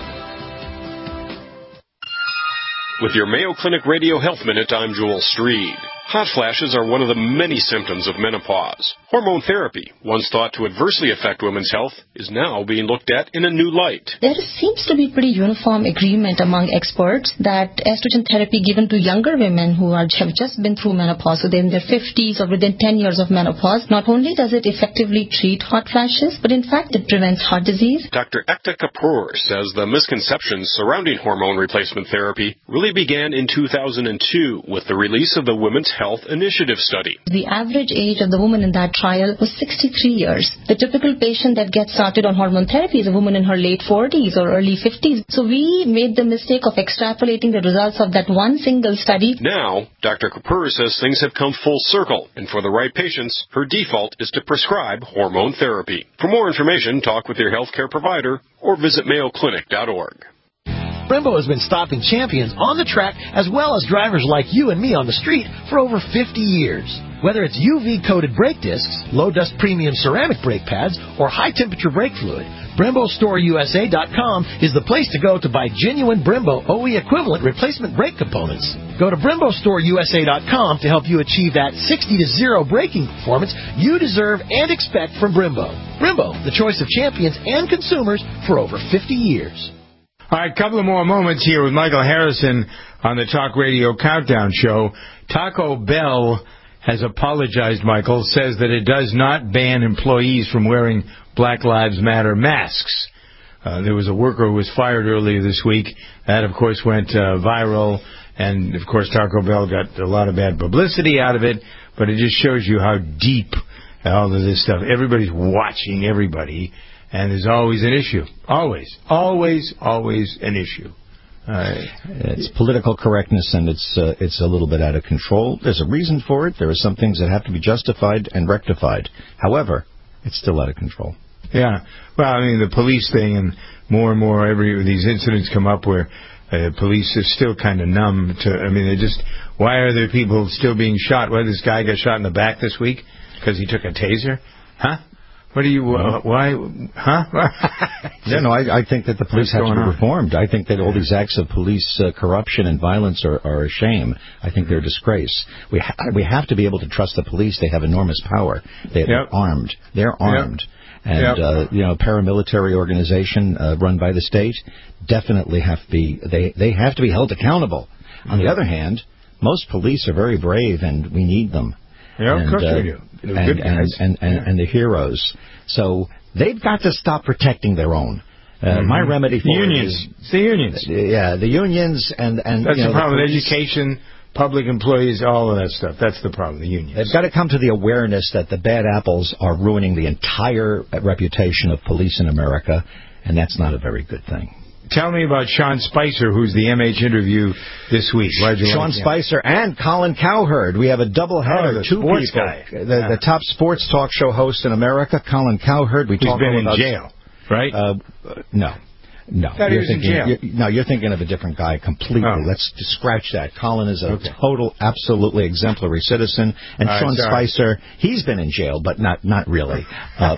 With your Mayo Clinic Radio Health Minute, I'm Joel Streed. Hot flashes are one of the many symptoms of menopause. Hormone therapy, once thought to adversely affect women's health, is now being looked at in a new light. There seems to be pretty uniform agreement among experts that estrogen therapy given to younger women who are, have just been through menopause, so they're in their fifties or within ten years of menopause, not only does it effectively treat hot flashes, but in fact it prevents heart disease. Doctor Ekta Kapoor says the misconceptions surrounding hormone replacement therapy really began in two thousand two with the release of the Women's Health Initiative study. The average age of the woman in that trial was sixty-three years. The typical patient that gets started on hormone therapy is a woman in her late forties or early fifties. So we made the mistake of extrapolating the results of that one single study. Now, Doctor Kapoor says things have come full circle, and for the right patients, her default is to prescribe hormone therapy. For more information, talk with your healthcare provider or visit mayo clinic dot org. Brembo has been stopping champions on the track as well as drivers like you and me on the street for over fifty years. Whether it's U V-coated brake discs, low-dust premium ceramic brake pads, or high-temperature brake fluid, Brembo Store U S A dot com is the place to go to buy genuine Brembo O E equivalent replacement brake components. Go to Brembo Store U S A dot com to help you achieve that sixty to zero braking performance you deserve and expect from Brembo. Brembo, the choice of champions and consumers for over fifty years. All right, a couple of more moments here with Michael Harrison on the Talk Radio Countdown Show. Taco Bell has apologized, Michael, says that it does not ban employees from wearing Black Lives Matter masks. Uh, there was a worker who was fired earlier this week. That, of course, went uh, viral, and, of course, Taco Bell got a lot of bad publicity out of it, but it just shows you how deep all of this stuff. Everybody's watching everybody. And there's always an issue. Always. Always, always an issue. Uh, it's political correctness, and it's uh, it's a little bit out of control. There's a reason for it. There are some things that have to be justified and rectified. However, it's still out of control. Yeah. Well, I mean, the police thing, and more and more every these incidents come up where uh, police are still kind of numb to, I mean, they just, why are there people still being shot? Why this guy got shot in the back this week? Because he took a taser? Huh? What do you, uh, why, huh? yeah, no, I, I think that the police have to be reformed. I think that all these acts of police uh, corruption and violence are, are a shame. I think they're a disgrace. We ha- we have to be able to trust the police. They have enormous power. They, yep. They're armed. They're armed. Yep. And, yep. uh, you know, paramilitary organization uh, run by the state definitely have to be, they, they have to be held accountable. On the other hand, most police are very brave, and we need them. Yeah, and, of course uh, they do. And, and, and, and, yeah. and the heroes. So they've got to stop protecting their own. Uh, mm-hmm. My remedy for the unions. Is, it's the unions. Uh, yeah, the unions and... and That's you know, the problem. the Education, public employees, all of that stuff. That's the problem, the unions. They've got to come to the awareness that the bad apples are ruining the entire reputation of police in America, and that's not a very good thing. Tell me about Sean Spicer, who's the M H interview this week. Why'd you Sean like Spicer and Colin Cowherd. We have a double header. Oh, the two sports people. Guy. The, yeah. the top sports talk show host in America, Colin Cowherd. We He's talk been in about, jail, right? Uh, no. No, you're you're thinking, in jail. You're, no, you're thinking of a different guy completely. Oh. Let's scratch that. Colin is a okay. total, absolutely exemplary citizen, and All Sean right, Spicer, he's been in jail, but not not really. Uh,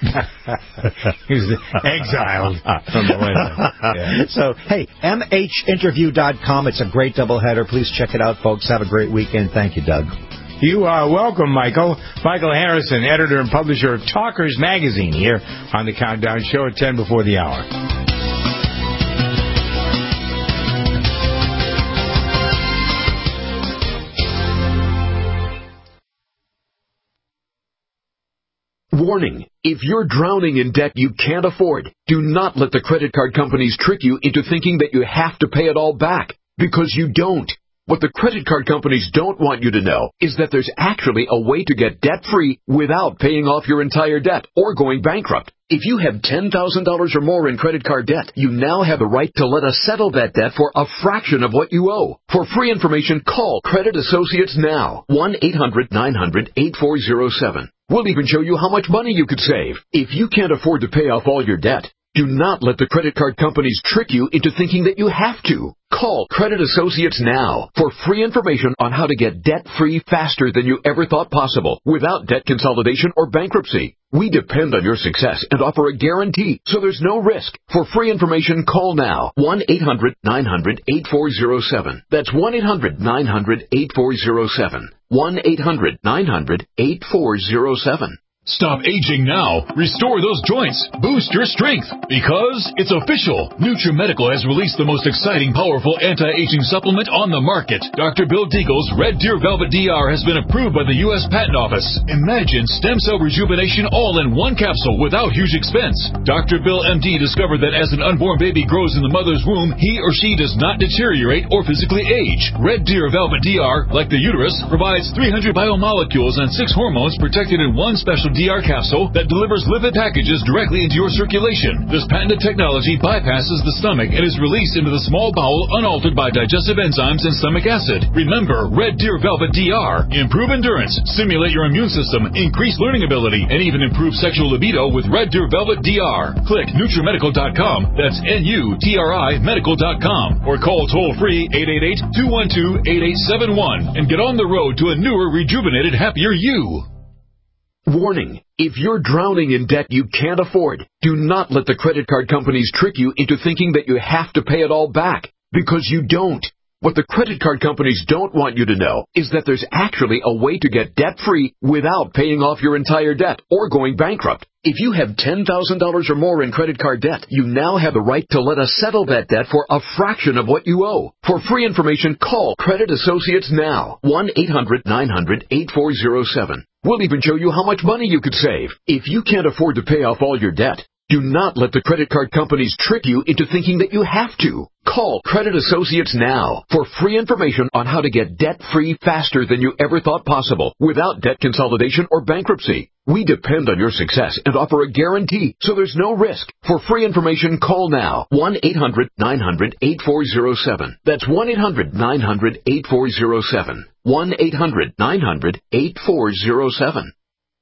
he's exiled from the land. Yeah. So, hey, M H interview dot com. It's a great doubleheader. Please check it out, folks. Have a great weekend. Thank you, Doug. You are welcome, Michael. Michael Harrison, editor and publisher of Talkers Magazine, here on the Countdown Show at ten before the hour. Warning, if you're drowning in debt you can't afford, do not let the credit card companies trick you into thinking that you have to pay it all back, because you don't. What the credit card companies don't want you to know is that there's actually a way to get debt-free without paying off your entire debt or going bankrupt. If you have ten thousand dollars or more in credit card debt, you now have the right to let us settle that debt for a fraction of what you owe. For free information, call Credit Associates now. one eight hundred nine hundred eight four zero seven. We'll even show you how much money you could save. If you can't afford to pay off all your debt, do not let the credit card companies trick you into thinking that you have to. Call Credit Associates now for free information on how to get debt-free faster than you ever thought possible without debt consolidation or bankruptcy. We depend on your success and offer a guarantee, so there's no risk. For free information, call now. one eight hundred nine hundred eight four zero seven. That's one eight hundred nine hundred eight four zero seven. one eight hundred nine hundred eight four zero seven. Stop aging now. Restore those joints. Boost your strength. Because it's official. NutriMedical has released the most exciting, powerful anti-aging supplement on the market. Doctor Bill Deagle's Red Deer Velvet D R has been approved by the U S Patent Office. Imagine stem cell rejuvenation all in one capsule without huge expense. Doctor Bill M D discovered that as an unborn baby grows in the mother's womb, he or she does not deteriorate or physically age. Red Deer Velvet D R, like the uterus, provides three hundred biomolecules and six hormones protected in one special D R capsule that delivers lipid packages directly into your circulation. This patented technology bypasses the stomach and is released into the small bowel unaltered by digestive enzymes and stomach acid. Remember, Red Deer Velvet D R. Improve endurance, stimulate your immune system, increase learning ability, and even improve sexual libido with Red Deer Velvet D R. Click NutriMedical dot com. That's N U T R I medical dot com. Or call toll-free eight eight eight, two one two, eight eight seven one and get on the road to a newer, rejuvenated, happier you. Warning, if you're drowning in debt you can't afford, do not let the credit card companies trick you into thinking that you have to pay it all back, because you don't. What the credit card companies don't want you to know is that there's actually a way to get debt-free without paying off your entire debt or going bankrupt. If you have ten thousand dollars or more in credit card debt, you now have the right to let us settle that debt for a fraction of what you owe. For free information, call Credit Associates now. one eight hundred nine hundred eight four zero seven. We'll even show you how much money you could save. If you can't afford to pay off all your debt, do not let the credit card companies trick you into thinking that you have to. Call Credit Associates now for free information on how to get debt-free faster than you ever thought possible without debt consolidation or bankruptcy. We depend on your success and offer a guarantee, so there's no risk. For free information, call now. one eight hundred nine hundred eight four zero seven. That's one eight hundred nine hundred eight four zero seven. one eight hundred nine hundred eight four zero seven.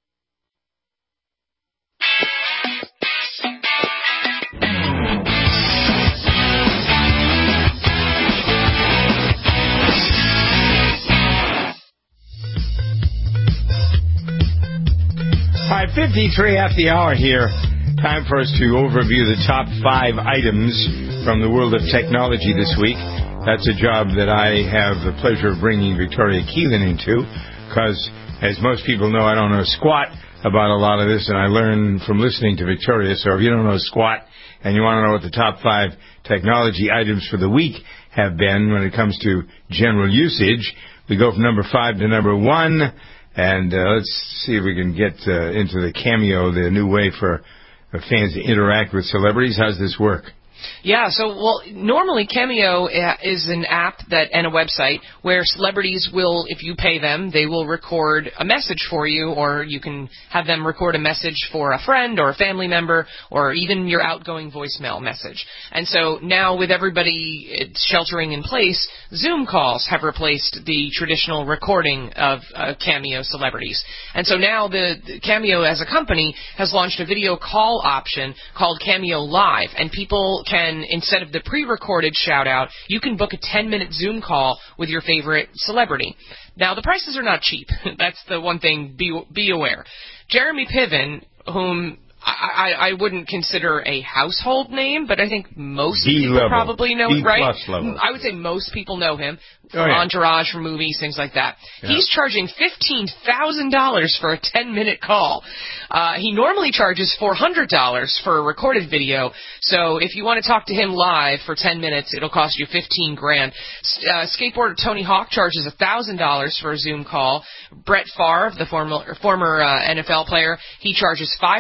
All right, fifty-three after the hour here. Time for us to overview the top five items from the world of technology this week. That's a job that I have the pleasure of bringing Victoria Keelan into, because, as most people know, I don't know squat about a lot of this, and I learn from listening to Victoria. So if you don't know squat and you want to know what the top five technology items for the week have been when it comes to general usage, we go from number five to number one. And uh, let's see if we can get uh, into the Cameo, the new way for uh, fans to interact with celebrities. How's this work? Yeah, so, well, normally Cameo is an app that and a website where celebrities will, if you pay them, they will record a message for you, or you can have them record a message for a friend or a family member, or even your outgoing voicemail message. And so now with everybody sheltering in place, Zoom calls have replaced the traditional recording of uh, Cameo celebrities. And so now the, the Cameo as a company has launched a video call option called Cameo Live, and people can, instead of the pre-recorded shout-out, you can book a ten-minute Zoom call with your favorite celebrity. Now, the prices are not cheap. That's the one thing, be, be aware. Jeremy Piven, whom I, I, I wouldn't consider a household name, but I think most D people level. probably know D him, right? plus level. I would say most people know him from oh, yeah. Entourage, from movies, things like that. Yeah. He's charging fifteen thousand dollars for a ten-minute call. Uh, he normally charges four hundred dollars for a recorded video, so if you want to talk to him live for ten minutes, it'll cost you fifteen grand. Uh, skateboarder Tony Hawk charges one thousand dollars for a Zoom call. Brett Favre, the former, former uh, N F L player, he charges five thousand dollars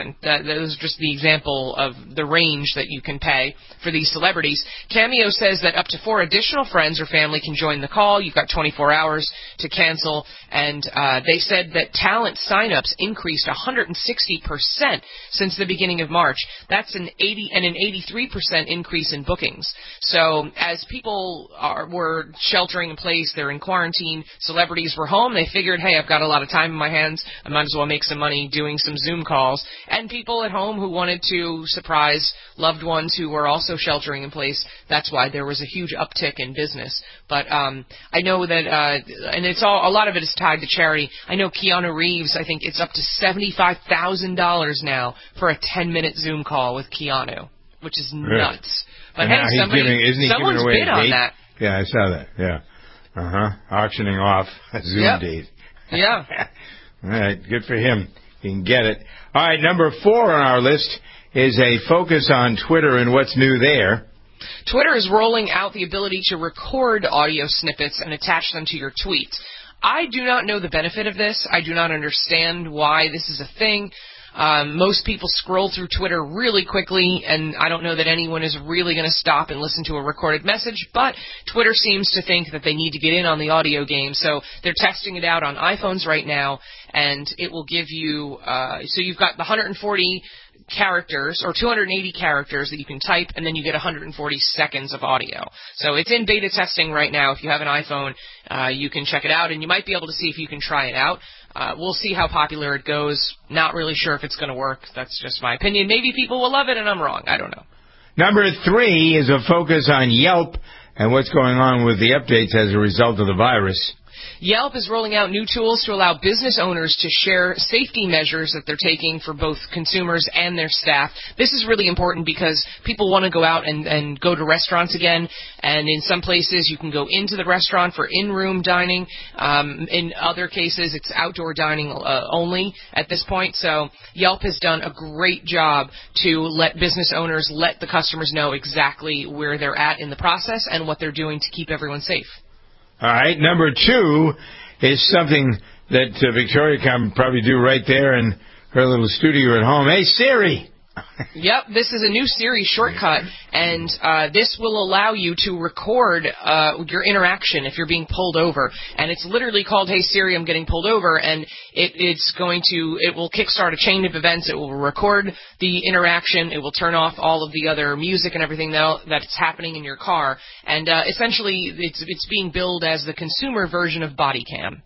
again, that, that was just the example of the range that you can pay for these celebrities. Cameo says that up to four additional friends or family can join the call. You've got twenty-four hours to cancel, and uh, they said that talent signups increased one hundred sixty percent since the beginning of March. That's an eighty and an eighty-three percent increase in bookings. So as people are, were sheltering in place, they're in quarantine, celebrities were home, they figured, hey, I've got a lot of time in my hands, I might as well make some money doing some Zoom calls. And people at home who wanted to surprise loved ones who were also sheltering in place, that's why there was a huge uptick in business. But um, I know that, uh, and it's all, a lot of it is tied to charity. I know Keanu Reeves, I think it's up to seventy-five thousand dollars now for a ten-minute Zoom call with Keanu, which is nuts. But and hey, somebody, giving, isn't he someone's away bid a on date? that. Yeah, I saw that. Yeah. Uh-huh. Auctioning off a Zoom yep. date. Yeah. All right. Good for him. He can get it. All right. Number four on our list is a focus on Twitter and what's new there. Twitter is rolling out the ability to record audio snippets and attach them to your tweets. I do not know the benefit of this. I do not understand why this is a thing. Um, most people scroll through Twitter really quickly, and I don't know that anyone is really going to stop and listen to a recorded message, but Twitter seems to think that they need to get in on the audio game, so they're testing it out on iPhones right now, and it will give you, uh, so you've got the one hundred forty characters, or two hundred eighty characters that you can type, and then you get one hundred forty seconds of audio. So it's in beta testing right now. If you have an iPhone, uh, you can check it out, and you might be able to see if you can try it out. Uh, we'll see how popular it goes. Not really sure if it's going to work. That's just my opinion. Maybe people will love it, and I'm wrong. I don't know. Number three is a focus on Yelp and what's going on with the updates as a result of the virus. Yelp is rolling out new tools to allow business owners to share safety measures that they're taking for both consumers and their staff. This is really important because people want to go out and, and go to restaurants again, and in some places you can go into the restaurant for in-room dining. Um, in other cases, it's outdoor dining uh, only at this point. So Yelp has done a great job to let business owners let the customers know exactly where they're at in the process and what they're doing to keep everyone safe. All right. Number two is something that uh, Victoria can probably do right there in her little studio at home. Hey, Siri! Yep, this is a new Siri shortcut, and uh, this will allow you to record uh, your interaction if you're being pulled over. And it's literally called, "Hey Siri, I'm getting pulled over," and it, it's going to, it will kickstart a chain of events. It will record the interaction. It will turn off all of the other music and everything that's happening in your car. And uh, essentially, it's it's being billed as the consumer version of Body Cam.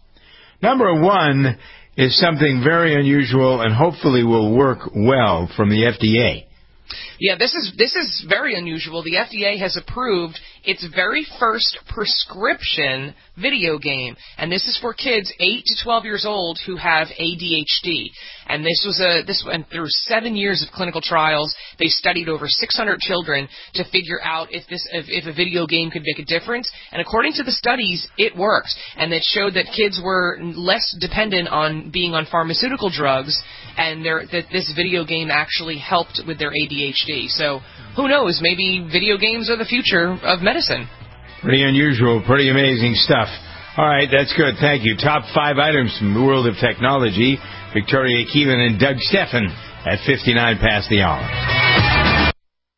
Number one is something very unusual and hopefully will work well from the F D A. Yeah, this is this is very unusual. The F D A has approved its very first prescription video game, and this is for kids eight to twelve years old who have A D H D. And this was a this went through seven years of clinical trials. They studied over six hundred children to figure out if this if, if a video game could make a difference. And according to the studies, it works, and it showed that kids were less dependent on being on pharmaceutical drugs, and that this video game actually helped with their A D H D. So who knows? Maybe video games are the future of medicine. Pretty unusual, pretty amazing stuff. All right, that's good. Thank you. Top five items from the world of technology. Victoria Keelan and Doug Steffen at fifty-nine past the hour.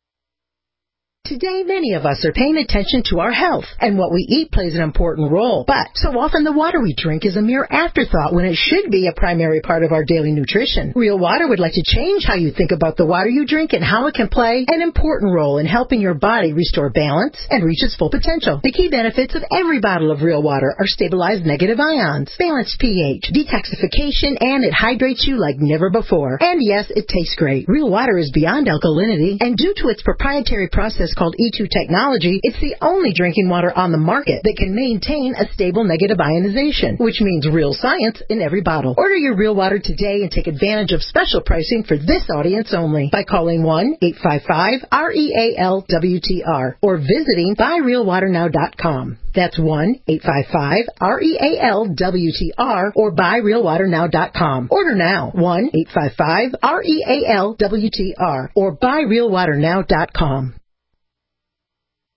Today, many of us are paying attention to our health, and what we eat plays an important role. But so often the water we drink is a mere afterthought when it should be a primary part of our daily nutrition. Real Water would like to change how you think about the water you drink and how it can play an important role in helping your body restore balance and reach its full potential. The key benefits of every bottle of Real Water are stabilized negative ions, balanced pH, detoxification, and it hydrates you like never before. And yes, it tastes great. Real Water is beyond alkalinity, and due to its proprietary process called E two technology, it's the only drinking water on the market that can maintain a stable negative ionization, which means real science in every bottle. Order your Real Water today and take advantage of special pricing for this audience only by calling one eight five five R E A L W T R or visiting buy real water now dot com. That's one eight five five R E A L W T R or buy real water now dot com. Order now, one eight five five R E A L W T R or buy real water now dot com.